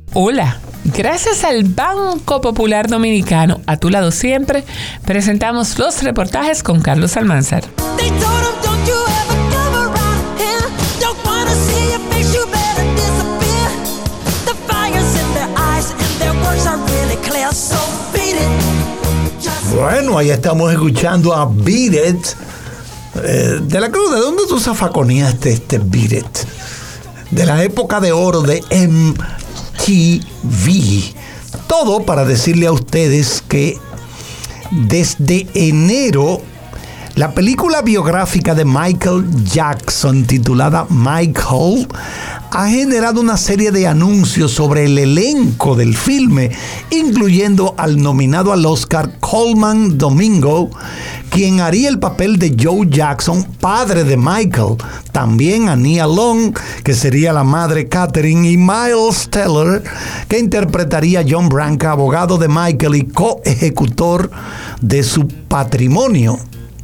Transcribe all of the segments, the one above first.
Hola, gracias al Banco Popular Dominicano, a tu lado siempre, presentamos los reportajes con Carlos Almanzar. Bueno, ahí estamos escuchando a Beat It. De la Cruz, ¿de dónde tú zafaconeaste este Beat It? De la época de oro de MTV. Todo para decirle a ustedes que desde enero la película biográfica de Michael Jackson titulada Michael ha generado una serie de anuncios sobre el elenco del filme, incluyendo al nominado al Oscar Colman Domingo, quien haría el papel de Joe Jackson, padre de Michael. También a Nia Long, que sería la madre Catherine, y Miles Teller, que interpretaría a John Branca, abogado de Michael y coejecutor de su patrimonio.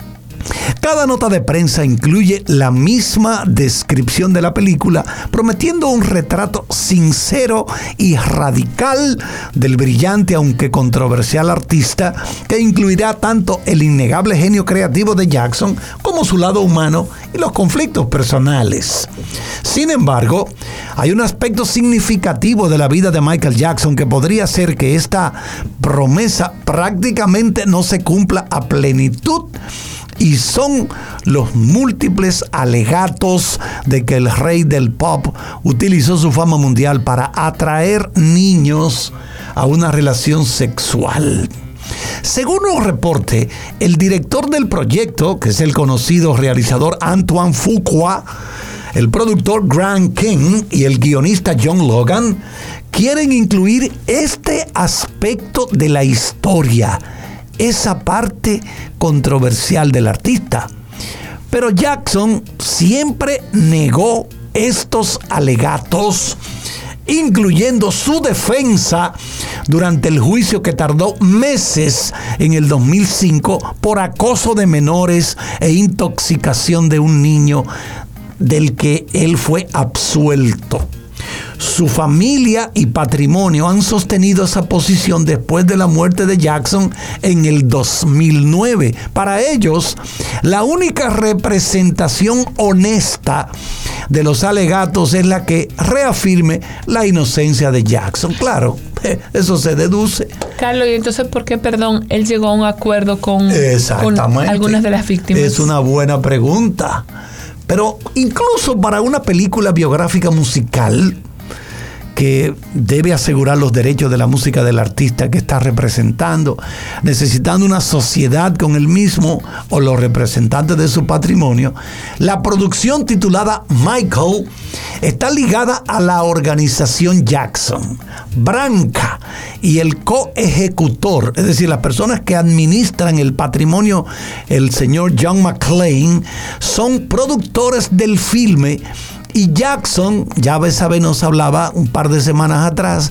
Cada nota de prensa incluye la misma descripción de la película, prometiendo un retrato sincero y radical del brillante aunque controversial artista, que incluirá tanto el innegable genio creativo de Jackson como su lado humano y los conflictos personales. Sin embargo, hay un aspecto significativo de la vida de Michael Jackson que podría hacer que esta promesa prácticamente no se cumpla a plenitud, y son los múltiples alegatos de que el rey del pop utilizó su fama mundial para atraer niños a una relación sexual. Según un reporte, el director del proyecto, que es el conocido realizador Antoine Fuqua, el productor Grant King y el guionista John Logan quieren incluir este aspecto de la historia, esa parte controversial del artista. Pero Jackson siempre negó estos alegatos, incluyendo su defensa durante el juicio que tardó meses en el 2005 por acoso de menores e intoxicación de un niño, del que él fue absuelto. Su familia y patrimonio han sostenido esa posición después de la muerte de Jackson en el 2009. Para ellos, la única representación honesta de los alegatos es la que reafirme la inocencia de Jackson. Claro, eso se deduce. Carlos, ¿y entonces por qué, él llegó a un acuerdo con algunas de las víctimas? Es una buena pregunta. Pero incluso para una película biográfica musical que debe asegurar los derechos de la música del artista que está representando, necesitando una sociedad con él mismo o los representantes de su patrimonio, la producción titulada Michael está ligada a la organización Jackson. Branca y el coejecutor, es decir, las personas que administran el patrimonio, el señor John McClane, son productores del filme. Y Jackson, ya nos hablaba un par de semanas atrás,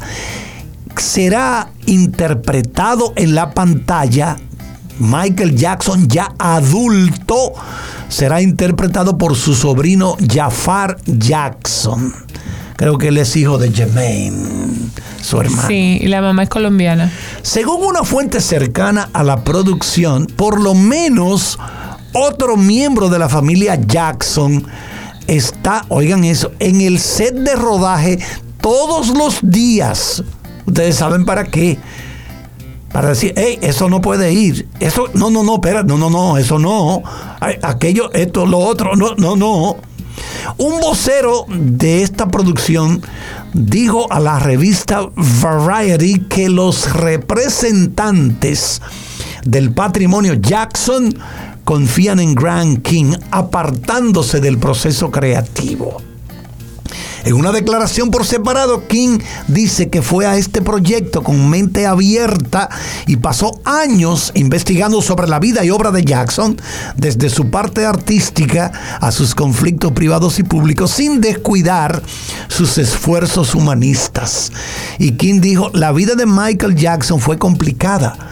será interpretado en la pantalla. Michael Jackson, ya adulto, será interpretado por su sobrino Jafar Jackson. Creo que él es hijo de Jermaine, su hermano. Sí, y la mamá es colombiana. Según una fuente cercana a la producción, por lo menos otro miembro de la familia Jackson está, oigan eso, en el set de rodaje todos los días. Ustedes saben para qué. Para decir, hey, eso no puede ir. Eso, no, espera, no, eso no. Ay, aquello, esto, lo otro, no. Un vocero de esta producción dijo a la revista Variety que los representantes del patrimonio Jackson confían en Grant King, apartándose del proceso creativo. En una declaración por separado, King dice que fue a este proyecto con mente abierta y pasó años investigando sobre la vida y obra de Jackson, desde su parte artística a sus conflictos privados y públicos, sin descuidar sus esfuerzos humanistas. Y King dijo, la vida de Michael Jackson fue complicada.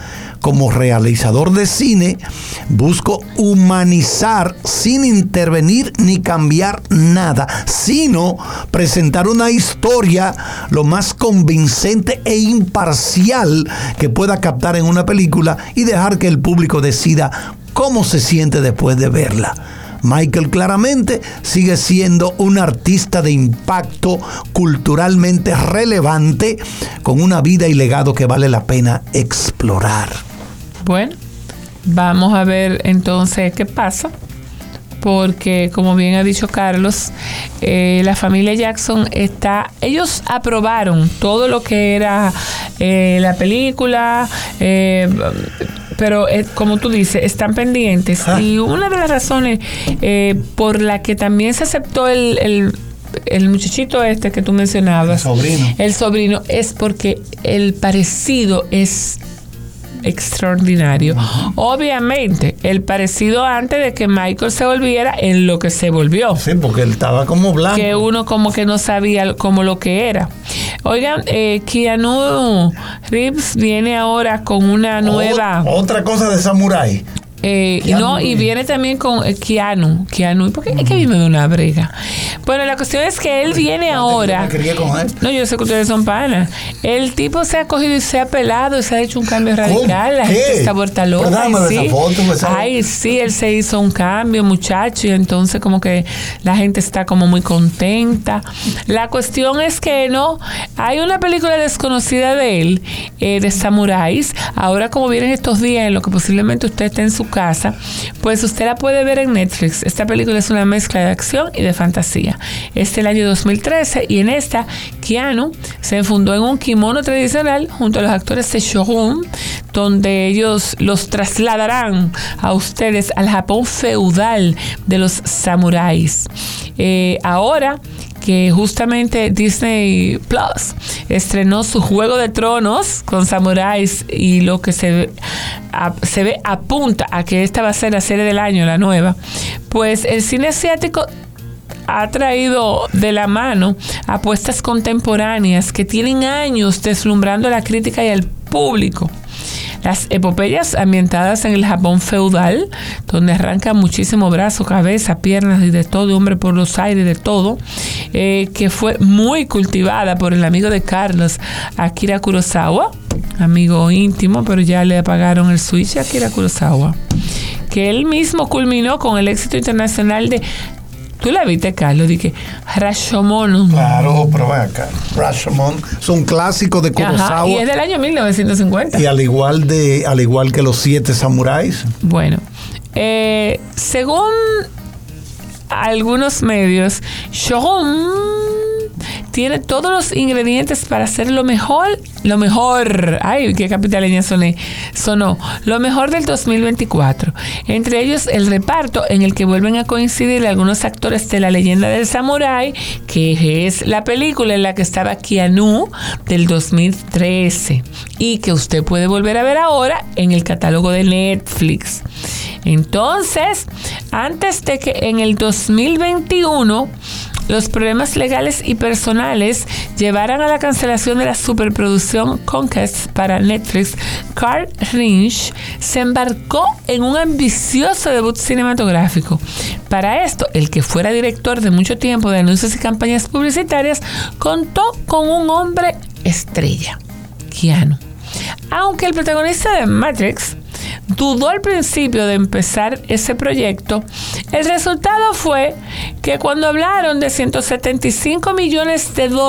como realizador de cine, busco humanizar sin intervenir ni cambiar nada, sino presentar una historia lo más convincente e imparcial que pueda captar en una película y dejar que el público decida cómo se siente después de verla. Michael claramente sigue siendo un artista de impacto culturalmente relevante, con una vida y legado que vale la pena explorar. Bueno, vamos a ver entonces qué pasa, porque como bien ha dicho Carlos, la familia Jackson ellos aprobaron todo lo que era la película, pero como tú dices, están pendientes. Y una de las razones por la que también se aceptó el muchachito que tú mencionabas, el sobrino, es porque el parecido es extraordinario. Obviamente, el parecido antes de que Michael se volviera en lo que se volvió. Sí, porque él estaba como blanco. Que uno como que no sabía como lo que era. Oigan, Keanu Reeves viene ahora con una nueva... Otra cosa de samurái. Y viene también con Keanu. ¿Por qué es que a mí me da una brega? Bueno, la cuestión es que él viene ahora. No, yo sé que ustedes son panas. El tipo se ha cogido y se ha pelado y se ha hecho un cambio radical. La gente está vuelta loca. Sí, él se hizo un cambio, muchacho, y entonces como que la gente está como muy contenta. La cuestión es que no, hay una película desconocida de él, de samuráis. Ahora, como vienen estos días en lo que posiblemente usted esté en su casa, pues usted la puede ver en Netflix. Esta película es una mezcla de acción y de fantasía. Es del año 2013 y en esta Keanu se enfundó en un kimono tradicional junto a los actores de Shogun, donde ellos los trasladarán a ustedes al Japón feudal de los samuráis. Ahora que justamente Disney Plus estrenó su Juego de Tronos con samuráis y lo que se ve apunta a que esta va a ser la serie del año, la nueva, pues el cine asiático ha traído de la mano apuestas contemporáneas que tienen años deslumbrando a la crítica y al público. Las epopeyas ambientadas en el Japón feudal, donde arranca muchísimo brazo, cabeza, piernas y de todo, hombre por los aires, de todo, que fue muy cultivada por el amigo de Carlos, Akira Kurosawa, amigo íntimo, pero ya le apagaron el switch a Akira Kurosawa, que él mismo culminó con el éxito internacional de... ¿Tú la viste, Carlos? Dije, Rashomon. Claro, pero ven acá. Rashomon es un clásico de Kurosawa. Ajá, y es del año 1950. Y al igual que los 7 samuráis. Bueno, según algunos medios, Shogun tiene todos los ingredientes para hacer lo mejor, ay, qué capitaleña sonó, lo mejor del 2024. Entre ellos, el reparto en el que vuelven a coincidir algunos actores de La Leyenda del Samurái, que es la película en la que estaba Keanu del 2013 y que usted puede volver a ver ahora en el catálogo de Netflix. Entonces, antes de que en el 2021 los problemas legales y personales llevaran a la cancelación de la superproducción Conquest para Netflix, Carl Rinsch se embarcó en un ambicioso debut cinematográfico. Para esto, el que fuera director de mucho tiempo de anuncios y campañas publicitarias contó con un hombre estrella, Keanu. Aunque el protagonista de Matrix dudó al principio de empezar ese proyecto, el resultado fue que cuando hablaron de $175 millones,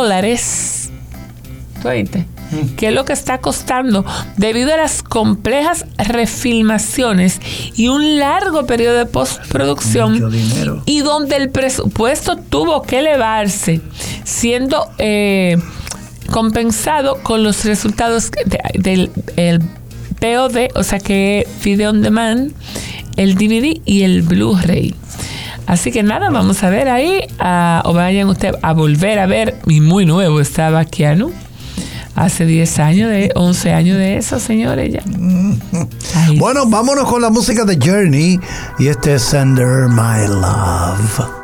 ¿oíste? Que es lo que está costando debido a las complejas refilmaciones y un largo periodo de postproducción, y donde el presupuesto tuvo que elevarse, siendo compensado con los resultados del VOD, o sea que Video on Demand, el DVD y el Blu-ray. Así que nada, vamos a ver ahí, o vayan ustedes a volver a ver, y muy nuevo estaba Keanu, hace 11 años de eso, señores, ya. Bueno, vámonos con la música de Journey, y este es Under My Love.